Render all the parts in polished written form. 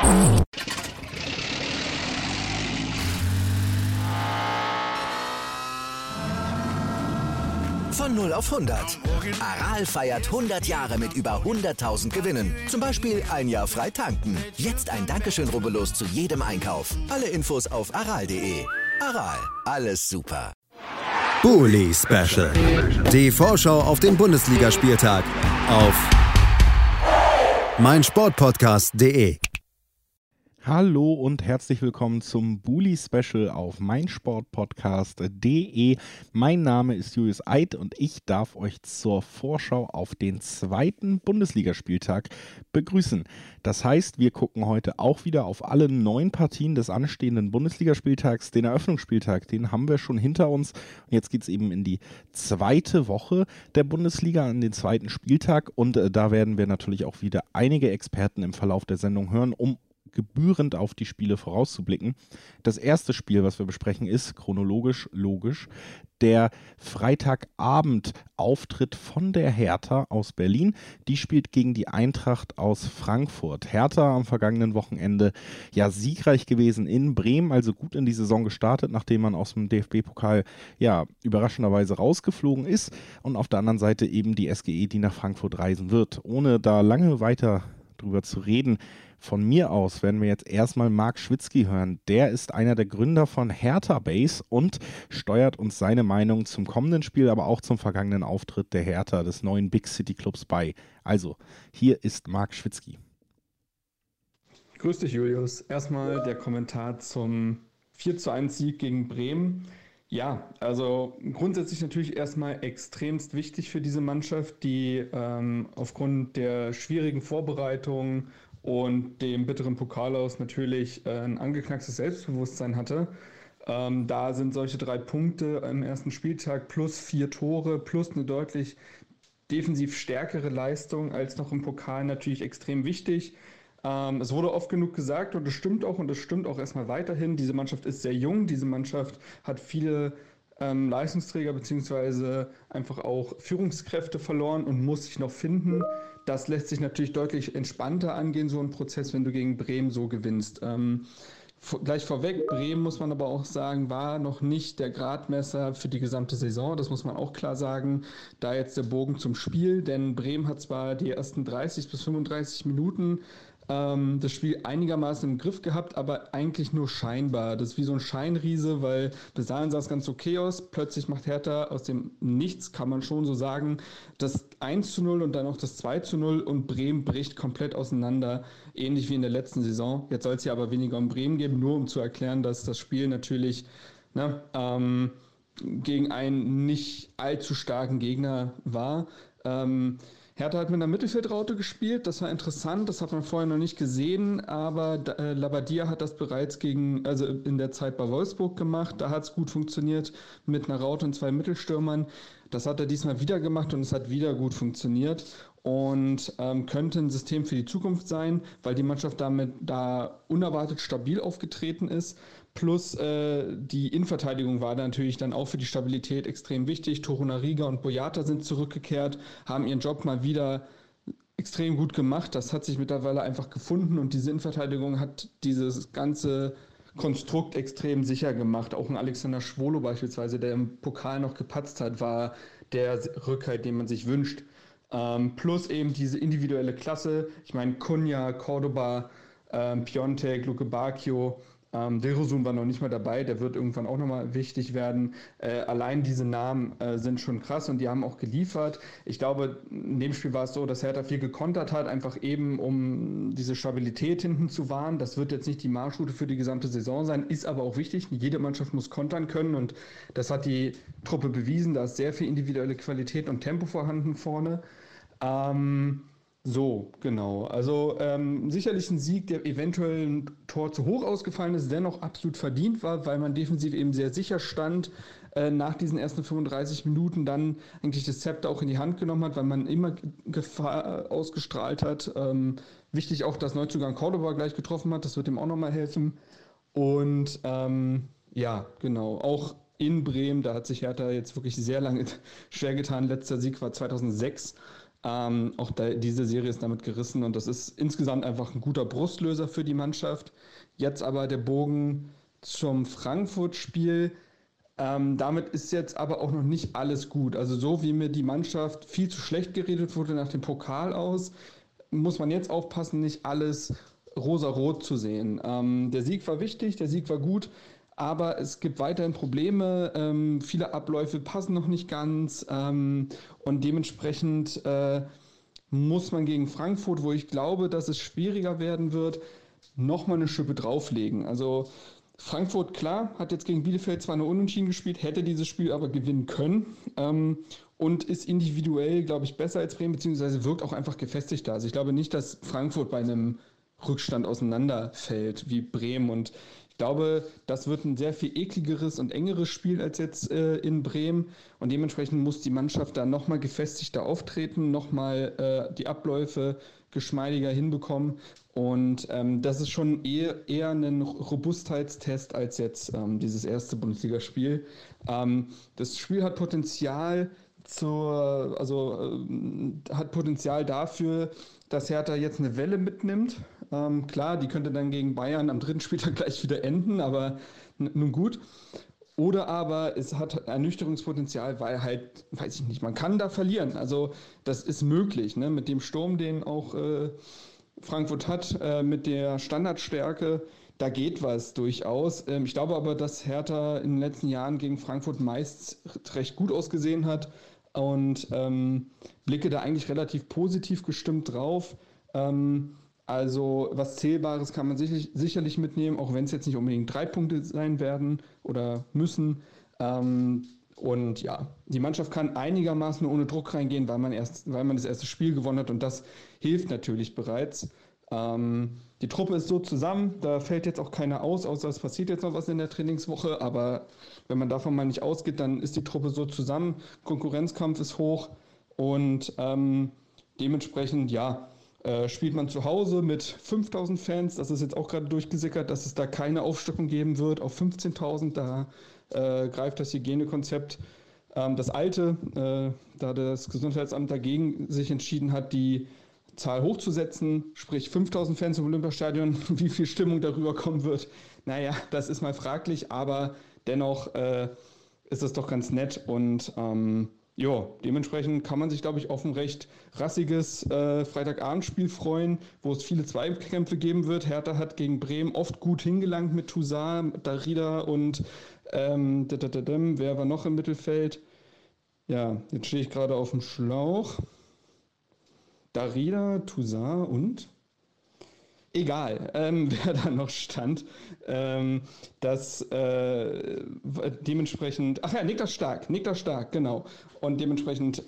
Von 0 auf 100. Aral feiert 100 Jahre mit über 100.000 Gewinnen. Zum Beispiel ein Jahr frei tanken. Jetzt ein Dankeschön, rubbellos zu jedem Einkauf. Alle Infos auf aral.de. Aral, alles super. Bully Special. Die Vorschau auf den Bundesligaspieltag auf meinsportpodcast.de. Hallo und herzlich willkommen zum Bully Special auf meinsportpodcast.de. Mein Name ist Julius Eid und ich darf euch zur Vorschau auf den zweiten Bundesligaspieltag begrüßen. Das heißt, wir gucken heute auch wieder auf alle 9 Partien des anstehenden Bundesligaspieltags. Den Eröffnungsspieltag, den haben wir schon hinter uns. Und jetzt geht es eben in die zweite Woche der Bundesliga, an den zweiten Spieltag. Und da werden wir natürlich auch wieder einige Experten im Verlauf der Sendung hören, um gebührend auf die Spiele vorauszublicken. Das erste Spiel, was wir besprechen, ist chronologisch logisch der Freitagabend-Auftritt von der Hertha aus Berlin. Die spielt gegen die Eintracht aus Frankfurt. Hertha am vergangenen Wochenende ja siegreich gewesen in Bremen, also gut in die Saison gestartet, nachdem man aus dem DFB-Pokal ja überraschenderweise rausgeflogen ist. Und auf der anderen Seite eben die SGE, die nach Frankfurt reisen wird. Ohne da lange weiter drüber zu reden, von mir aus werden wir jetzt erstmal Marc Schwitzky hören. Der ist einer der Gründer von Hertha Base und steuert uns seine Meinung zum kommenden Spiel, aber auch zum vergangenen Auftritt der Hertha, des neuen Big City Clubs bei. Also, hier ist Marc Schwitzky. Grüß dich, Julius. Erstmal der Kommentar zum 4:1 Sieg gegen Bremen. Ja, also grundsätzlich natürlich erstmal extremst wichtig für diese Mannschaft, die aufgrund der schwierigen Vorbereitung und dem bitteren Pokal aus natürlich ein angeknackstes Selbstbewusstsein hatte. Da sind solche 3 Punkte am ersten Spieltag plus 4 Tore plus eine deutlich defensiv stärkere Leistung als noch im Pokal natürlich extrem wichtig. Es wurde oft genug gesagt und es stimmt auch erstmal weiterhin. Diese Mannschaft ist sehr jung, diese Mannschaft hat viele Leistungsträger bzw. einfach auch Führungskräfte verloren und muss sich noch finden. Das lässt sich natürlich deutlich entspannter angehen, so ein Prozess, wenn du gegen Bremen so gewinnst. Gleich vorweg, Bremen, muss man aber auch sagen, war noch nicht der Gradmesser für die gesamte Saison. Das muss man auch klar sagen. Da jetzt der Bogen zum Spiel, denn Bremen hat zwar die ersten 30 bis 35 Minuten das Spiel einigermaßen im Griff gehabt, aber eigentlich nur scheinbar. Das ist wie so ein Scheinriese, weil bis dahin sah es ganz okay aus. Plötzlich macht Hertha aus dem Nichts, kann man schon so sagen, das 1:0 und dann auch das 2:0 und Bremen bricht komplett auseinander, ähnlich wie in der letzten Saison. Jetzt soll es ja aber weniger um Bremen gehen, nur um zu erklären, dass das Spiel natürlich gegen einen nicht allzu starken Gegner war. Hertha hat mit einer Mittelfeldraute gespielt, das war interessant, das hat man vorher noch nicht gesehen, aber Labbadia hat das bereits in der Zeit bei Wolfsburg gemacht, da hat es gut funktioniert mit einer Raute und 2 Mittelstürmern. Das hat er diesmal wieder gemacht und es hat wieder gut funktioniert und könnte ein System für die Zukunft sein, weil die Mannschaft damit da unerwartet stabil aufgetreten ist. Plus die Innenverteidigung war da natürlich dann auch für die Stabilität extrem wichtig. Torunariga und Boyata sind zurückgekehrt, haben ihren Job mal wieder extrem gut gemacht. Das hat sich mittlerweile einfach gefunden und diese Innenverteidigung hat dieses ganze Konstrukt extrem sicher gemacht. Auch ein Alexander Schwolo beispielsweise, der im Pokal noch gepatzt hat, war der Rückhalt, den man sich wünscht. Plus eben diese individuelle Klasse. Ich meine, Cunha, Cordoba, Piontek, Luke Bacchio, Dilrosun war noch nicht mal dabei, der wird irgendwann auch nochmal wichtig werden. Allein diese Namen sind schon krass und die haben auch geliefert. Ich glaube, in dem Spiel war es so, dass Hertha viel gekontert hat, einfach eben um diese Stabilität hinten zu wahren. Das wird jetzt nicht die Marschroute für die gesamte Saison sein, ist aber auch wichtig. Jede Mannschaft muss kontern können und das hat die Truppe bewiesen. Da ist sehr viel individuelle Qualität und Tempo vorhanden vorne. So, genau. Also sicherlich ein Sieg, der eventuell ein Tor zu hoch ausgefallen ist, dennoch absolut verdient war, weil man defensiv eben sehr sicher stand, nach diesen ersten 35 Minuten dann eigentlich das Zepter auch in die Hand genommen hat, weil man immer Gefahr ausgestrahlt hat. Wichtig auch, dass Neuzugang Cordoba gleich getroffen hat, das wird ihm auch nochmal helfen. Und ja, genau, auch in Bremen, da hat sich Hertha jetzt wirklich sehr lange schwer getan. Letzter Sieg war 2006. Auch diese Serie ist damit gerissen und das ist insgesamt einfach ein guter Brustlöser für die Mannschaft. Jetzt aber der Bogen zum Frankfurt-Spiel. Damit ist jetzt aber auch noch nicht alles gut. Also so wie mir die Mannschaft viel zu schlecht geredet wurde nach dem Pokal aus, muss man jetzt aufpassen, nicht alles rosa-rot zu sehen. Der Sieg war wichtig, der Sieg war gut, aber es gibt weiterhin Probleme. Viele Abläufe passen noch nicht ganz und dementsprechend muss man gegen Frankfurt, wo ich glaube, dass es schwieriger werden wird, nochmal eine Schippe drauflegen. Also Frankfurt, klar, hat jetzt gegen Bielefeld zwar nur unentschieden gespielt, hätte dieses Spiel aber gewinnen können und ist individuell, glaube ich, besser als Bremen, beziehungsweise wirkt auch einfach gefestigter. Also ich glaube nicht, dass Frankfurt bei einem Rückstand auseinanderfällt wie Bremen und ich glaube, das wird ein sehr viel ekligeres und engeres Spiel als jetzt in Bremen und dementsprechend muss die Mannschaft da nochmal gefestigter auftreten, nochmal die Abläufe geschmeidiger hinbekommen und das ist schon eher ein Robustheitstest als jetzt dieses erste Bundesligaspiel. Das Spiel hat Potenzial hat Potenzial dafür, dass Hertha jetzt eine Welle mitnimmt. Klar, die könnte dann gegen Bayern am 3. Spieltag gleich wieder enden, aber nun gut. Oder aber es hat Ernüchterungspotenzial, weil halt, weiß ich nicht, man kann da verlieren. Also das ist möglich, ne? Mit dem Sturm, den auch Frankfurt hat, mit der Standardstärke, da geht was durchaus. Ich glaube aber, dass Hertha in den letzten Jahren gegen Frankfurt meist recht gut ausgesehen hat und blicke da eigentlich relativ positiv gestimmt drauf. Also was Zählbares kann man sicherlich mitnehmen, auch wenn es jetzt nicht unbedingt 3 Punkte sein werden oder müssen. Und ja, die Mannschaft kann einigermaßen ohne Druck reingehen, weil man das erste Spiel gewonnen hat und das hilft natürlich bereits. Die Truppe ist so zusammen, da fällt jetzt auch keiner aus, außer es passiert jetzt noch was in der Trainingswoche, aber wenn man davon mal nicht ausgeht, dann ist die Truppe so zusammen, Konkurrenzkampf ist hoch und dementsprechend, ja, spielt man zu Hause mit 5.000 Fans, das ist jetzt auch gerade durchgesickert, dass es da keine Aufstockung geben wird auf 15.000, da greift das Hygienekonzept das alte, da das Gesundheitsamt dagegen sich entschieden hat, die Zahl hochzusetzen, sprich 5.000 Fans im Olympiastadion, wie viel Stimmung darüber kommen wird, naja, das ist mal fraglich, aber dennoch ist das doch ganz nett und ja, dementsprechend kann man sich, glaube ich, auf ein recht rassiges Freitagabendspiel freuen, wo es viele Zweikämpfe geben wird. Hertha hat gegen Bremen oft gut hingelangt mit Toussaint, Darida und wer war noch im Mittelfeld? Ja, jetzt stehe ich gerade auf dem Schlauch. Darida, Toussaint und? Egal, wer da noch stand. Dementsprechend, ach ja, Niklas Stark, genau. Und dementsprechend,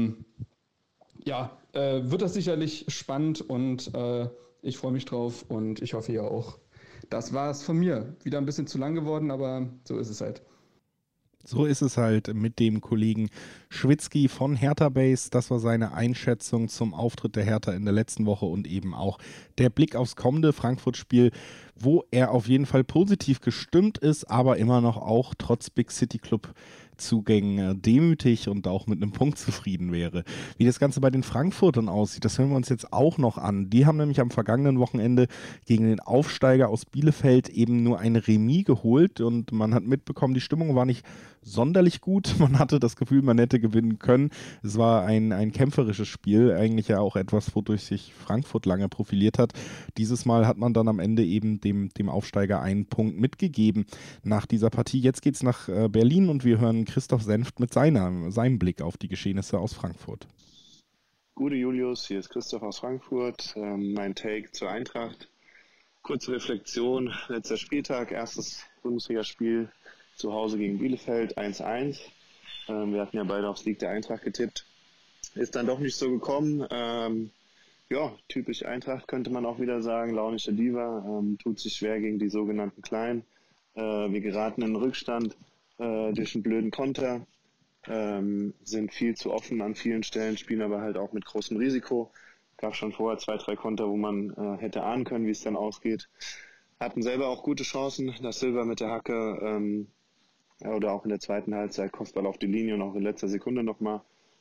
wird das sicherlich spannend und ich freue mich drauf und ich hoffe, ihr auch. Das war es von mir. Wieder ein bisschen zu lang geworden, aber so ist es halt. So ist es halt mit dem Kollegen Schwitzky von Hertha Base. Das war seine Einschätzung zum Auftritt der Hertha in der letzten Woche und eben auch der Blick aufs kommende Frankfurt-Spiel, wo er auf jeden Fall positiv gestimmt ist, aber immer noch auch trotz Big City Club Zugängen demütig und auch mit einem Punkt zufrieden wäre. Wie das Ganze bei den Frankfurtern aussieht, das hören wir uns jetzt auch noch an. Die haben nämlich am vergangenen Wochenende gegen den Aufsteiger aus Bielefeld eben nur ein Remis geholt und man hat mitbekommen, die Stimmung war nicht sonderlich gut. Man hatte das Gefühl, man hätte gewinnen können. Es war ein kämpferisches Spiel, eigentlich ja auch etwas, wodurch sich Frankfurt lange profiliert hat. Dieses Mal hat man dann am Ende eben dem Aufsteiger einen Punkt mitgegeben nach dieser Partie. Jetzt geht's nach Berlin und wir hören Christoph Senft mit seinem Blick auf die Geschehnisse aus Frankfurt. Gute Julius, hier ist Christoph aus Frankfurt. Mein Take zur Eintracht. Kurze Reflexion, letzter Spieltag, erstes Bundesligaspiel zu Hause gegen Bielefeld, 1-1. Wir hatten ja beide aufs Sieg der Eintracht getippt. Ist dann doch nicht so gekommen. Typisch Eintracht könnte man auch wieder sagen, launische Diva, tut sich schwer gegen die sogenannten Kleinen. Wir geraten in den Rückstand durch einen blöden Konter, sind viel zu offen an vielen Stellen, spielen aber halt auch mit großem Risiko. Gab schon vorher 2-3 Konter, wo man hätte ahnen können, wie es dann ausgeht. Hatten selber auch gute Chancen, dass Silva mit der Hacke oder auch in der zweiten Halbzeit Kopfball auf die Linie und auch in letzter Sekunde nochmal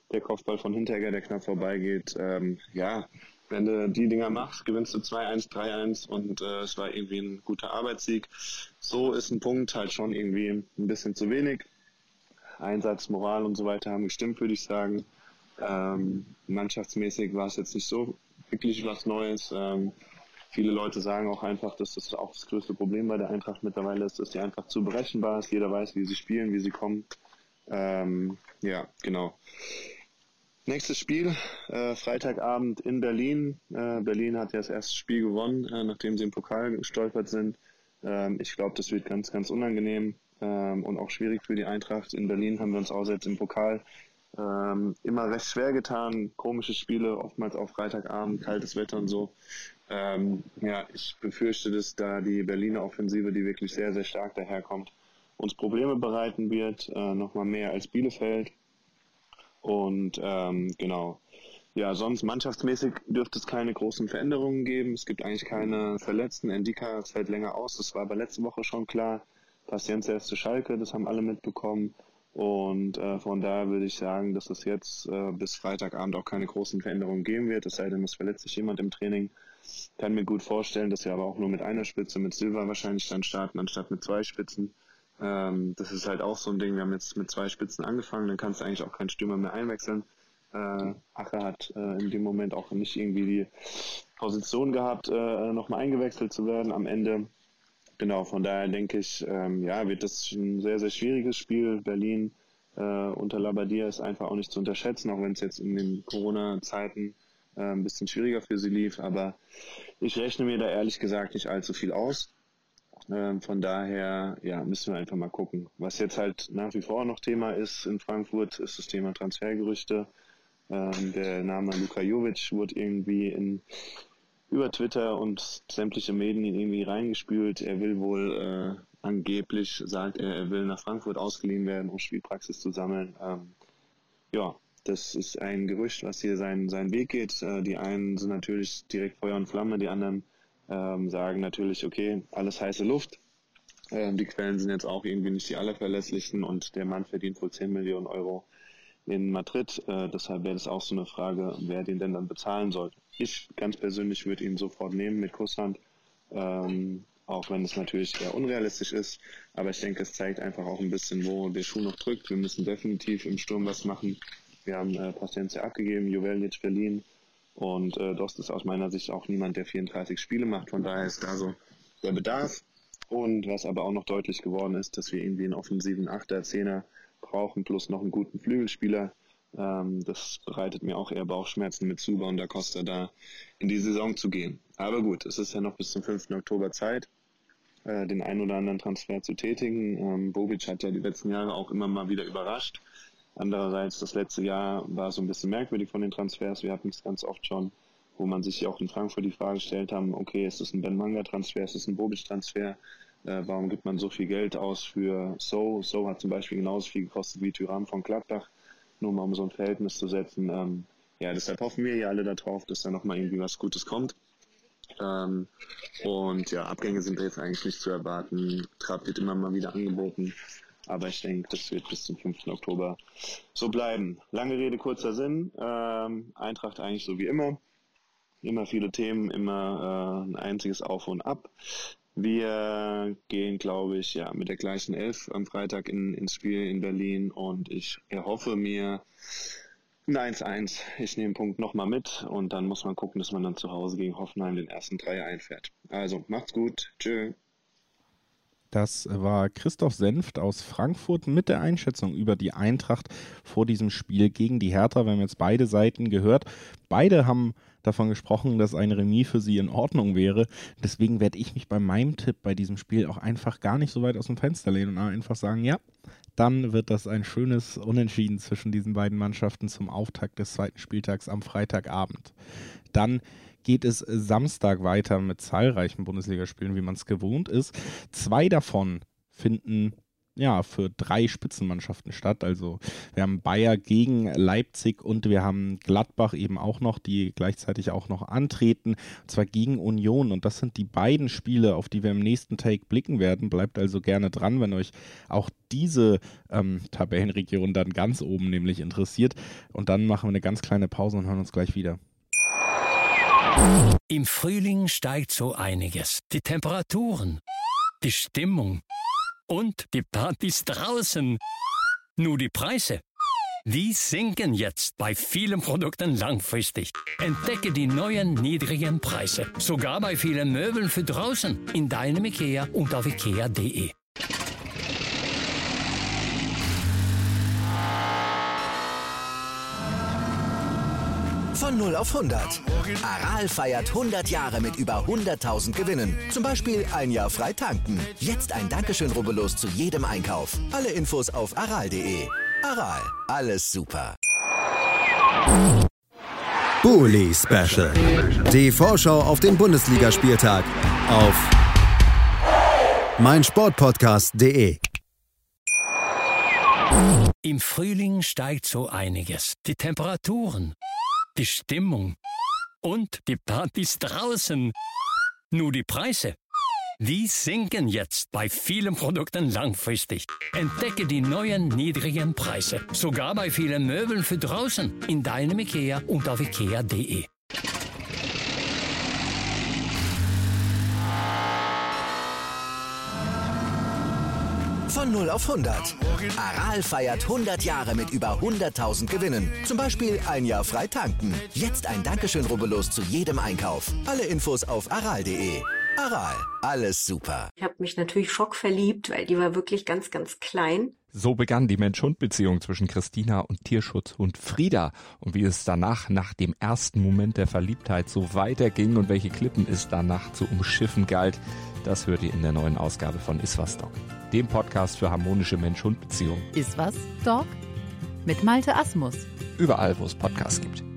der Kopfball von Hinteregger, der knapp vorbeigeht. Wenn du die Dinger machst, gewinnst du 2-1, 3-1 und es war irgendwie ein guter Arbeitssieg. So ist ein Punkt halt schon irgendwie ein bisschen zu wenig. Einsatz, Moral und so weiter haben gestimmt, würde ich sagen. Mannschaftsmäßig war es jetzt nicht so wirklich was Neues. Viele Leute sagen auch einfach, dass das auch das größte Problem bei der Eintracht mittlerweile ist, dass die einfach zu berechenbar ist. Jeder weiß, wie sie spielen, wie sie kommen. Genau. Nächstes Spiel, Freitagabend in Berlin. Berlin hat ja das erste Spiel gewonnen, nachdem sie im Pokal gestolpert sind. Ich glaube, das wird ganz, ganz unangenehm und auch schwierig für die Eintracht. In Berlin haben wir uns außer jetzt im Pokal immer recht schwer getan. Komische Spiele, oftmals auch Freitagabend, kaltes Wetter und so. Ich befürchte, dass da die Berliner Offensive, die wirklich sehr, sehr stark daherkommt, uns Probleme bereiten wird, nochmal mehr als Bielefeld. Und genau. Ja, sonst mannschaftsmäßig dürfte es keine großen Veränderungen geben. Es gibt eigentlich keine Verletzten. Endika fällt länger aus. Das war aber letzte Woche schon klar. Paciencia ist zu Schalke, das haben alle mitbekommen. Und von daher würde ich sagen, dass es jetzt bis Freitagabend auch keine großen Veränderungen geben wird. Es sei denn, es verletzt sich jemand im Training. Kann mir gut vorstellen, dass wir aber auch nur mit einer Spitze, mit Silva wahrscheinlich dann starten, anstatt mit 2 Spitzen. Das ist halt auch so ein Ding. Wir haben jetzt mit 2 Spitzen angefangen, dann kannst du eigentlich auch keinen Stürmer mehr einwechseln. Ache hat in dem Moment auch nicht irgendwie die Position gehabt, nochmal eingewechselt zu werden am Ende. Genau, von daher denke ich, wird das ein sehr, sehr schwieriges Spiel. Berlin unter Labbadia ist einfach auch nicht zu unterschätzen, auch wenn es jetzt in den Corona-Zeiten ein bisschen schwieriger für sie lief. Aber ich rechne mir da ehrlich gesagt nicht allzu viel aus. Von daher müssen wir einfach mal gucken. Was jetzt halt nach wie vor noch Thema ist in Frankfurt, ist das Thema Transfergerüchte. Der Name Luka Jovic wurde irgendwie über Twitter und sämtliche Medien irgendwie reingespült. Er will wohl angeblich, sagt er will nach Frankfurt ausgeliehen werden, um Spielpraxis zu sammeln. Das ist ein Gerücht, was hier seinen Weg geht. Die einen sind natürlich direkt Feuer und Flamme, die anderen sagen natürlich, okay, alles heiße Luft. Die Quellen sind jetzt auch irgendwie nicht die allerverlässlichsten und der Mann verdient wohl 10 Millionen Euro in Madrid. Deshalb wäre das auch so eine Frage, wer den denn dann bezahlen soll. Ich ganz persönlich würde ihn sofort nehmen mit Kusshand, auch wenn es natürlich eher unrealistisch ist. Aber ich denke, es zeigt einfach auch ein bisschen, wo der Schuh noch drückt. Wir müssen definitiv im Sturm was machen. Wir haben Paciencia abgegeben, Joveljic verliehen. Und Dost ist aus meiner Sicht auch niemand, der 34 Spiele macht. Von daher ist da so der Bedarf. Und was aber auch noch deutlich geworden ist, dass wir irgendwie einen offensiven 8er, 10er brauchen, plus noch einen guten Flügelspieler. Das bereitet mir auch eher Bauchschmerzen, mit Zuba und Da Costa da in die Saison zu gehen. Aber gut, es ist ja noch bis zum 5. Oktober Zeit, den einen oder anderen Transfer zu tätigen. Bobic hat ja die letzten Jahre auch immer mal wieder überrascht. Andererseits, das letzte Jahr war so ein bisschen merkwürdig von den Transfers. Wir hatten es ganz oft schon, wo man sich ja auch in Frankfurt die Frage gestellt haben, okay, ist das ein Ben-Manga-Transfer, ist das ein Bobic-Transfer? Warum gibt man so viel Geld aus für So? So hat zum Beispiel genauso viel gekostet wie Thuram von Gladbach, nur mal um so ein Verhältnis zu setzen. Deshalb hoffen wir ja alle darauf, dass da nochmal irgendwie was Gutes kommt. Abgänge sind jetzt eigentlich nicht zu erwarten. Trapp wird immer mal wieder angeboten. Aber ich denke, das wird bis zum 5. Oktober so bleiben. Lange Rede, kurzer Sinn. Eintracht eigentlich so wie immer. Immer viele Themen, immer ein einziges Auf und Ab. Wir gehen, glaube ich, mit der gleichen 11 am Freitag ins Spiel in Berlin und ich erhoffe mir ein 1-1. Ich nehme den Punkt nochmal mit und dann muss man gucken, dass man dann zu Hause gegen Hoffenheim den ersten Dreier einfährt. Also, macht's gut. Tschö. Das war Christoph Senft aus Frankfurt mit der Einschätzung über die Eintracht vor diesem Spiel gegen die Hertha. Wir haben jetzt beide Seiten gehört. Beide haben davon gesprochen, dass ein Remis für sie in Ordnung wäre. Deswegen werde ich mich bei meinem Tipp bei diesem Spiel auch einfach gar nicht so weit aus dem Fenster lehnen und einfach sagen, ja, dann wird das ein schönes Unentschieden zwischen diesen beiden Mannschaften zum Auftakt des 2. Spieltags am Freitagabend. Dann geht es Samstag weiter mit zahlreichen Bundesligaspielen, wie man es gewohnt ist. 2 davon finden für 3 Spitzenmannschaften statt. Also wir haben Bayer gegen Leipzig und wir haben Gladbach eben auch noch, die gleichzeitig auch noch antreten, und zwar gegen Union. Und das sind die beiden Spiele, auf die wir im nächsten Take blicken werden. Bleibt also gerne dran, wenn euch auch diese Tabellenregion dann ganz oben nämlich interessiert. Und dann machen wir eine ganz kleine Pause und hören uns gleich wieder. Im Frühling steigt so einiges. Die Temperaturen, die Stimmung und die Partys draußen. Nur die Preise, die sinken jetzt bei vielen Produkten langfristig. Entdecke die neuen niedrigen Preise. Sogar bei vielen Möbeln für draußen. In deinem IKEA und auf ikea.de. Von 0 auf 100. Aral feiert 100 Jahre mit über 100.000 Gewinnen. Zum Beispiel ein Jahr frei tanken. Jetzt ein Dankeschön, rubbellos zu jedem Einkauf. Alle Infos auf aral.de. Aral, alles super. Bully Special. Die Vorschau auf den Bundesligaspieltag auf meinsportpodcast.de. Im Frühling steigt so einiges. Die Temperaturen, die Stimmung und die Partys draußen. Nur die Preise, die sinken jetzt bei vielen Produkten langfristig. Entdecke die neuen niedrigen Preise. Sogar bei vielen Möbeln für draußen. In deinem IKEA und auf ikea.de. Von 0 auf 100. Aral feiert 100 Jahre mit über 100.000 Gewinnen. Zum Beispiel ein Jahr frei tanken. Jetzt ein Dankeschön, rubbellos zu jedem Einkauf. Alle Infos auf aral.de. Aral, alles super. Ich habe mich natürlich schockverliebt, weil die war wirklich ganz, ganz klein. So begann die Mensch-Hund-Beziehung zwischen Christina und Tierschutzhund Frieda. Und wie es danach, nach dem ersten Moment der Verliebtheit, so weiterging und welche Klippen es danach zu umschiffen galt, das hört ihr in der neuen Ausgabe von Iswas Dog, dem Podcast für harmonische Mensch-Hund-Beziehungen. Iswas Dog? Mit Malte Asmus. Überall, wo es Podcasts gibt.